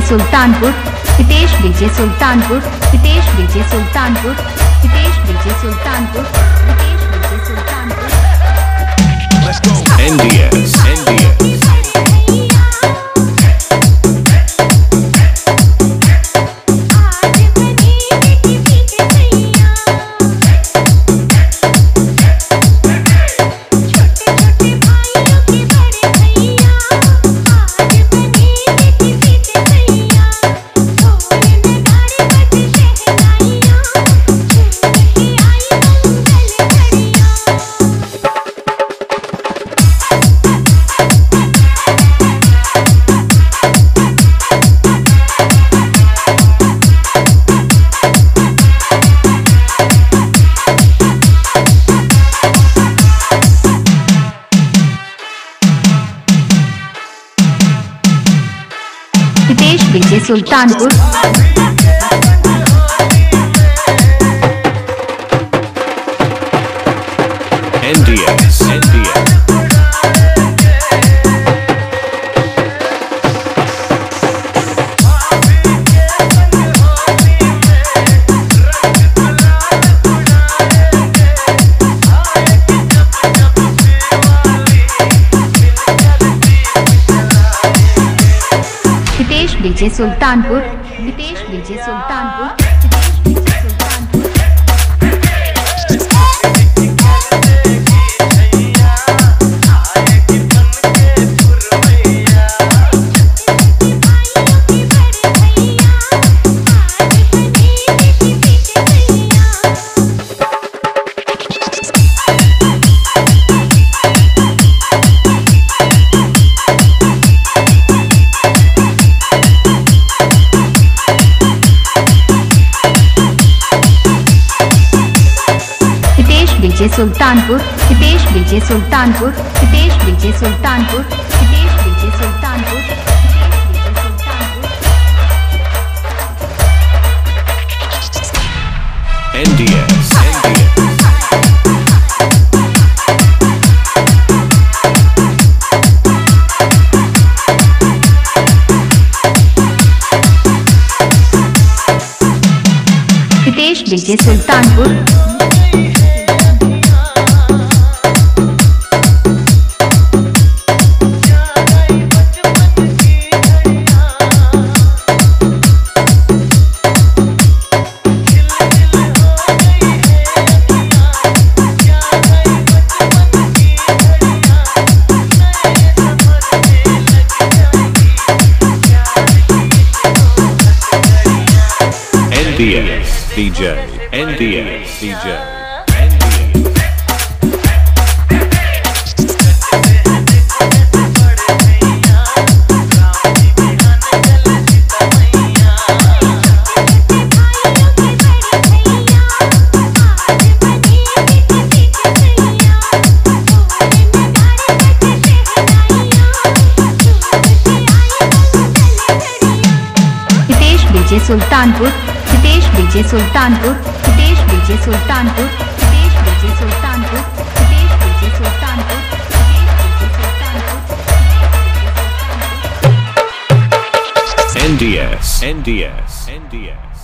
Sultanpur, Hitesh Vijay Sultanpur, Hitesh Vijay Sultanpur, Hitesh Vijay Sultanpur, Hitesh Vijay Sultanpur. NDS Hitesh Vijay Sultanpur, NDS Hitesh Vijay Sultanpur, Hitesh Vijay Sultanpur, Hitesh Vijay Sultanpur. Vijay Sultanpur, Hitesh Vijay Sultanpur, Hitesh Vijay Sultanpur, Hitesh Vijay Sultanpur, Hitesh Vijay Sultanpur. NDS Hitesh Vijay Sultanpur, NDS DJ NDS DJ Hitesh Vijay Sultanpur, Hitesh Vijay Sultanpur, Hitesh Vijay Sultanpur, Hitesh Vijay Sultanpur, Hitesh Vijay Sultanpur, NDS NDS NDS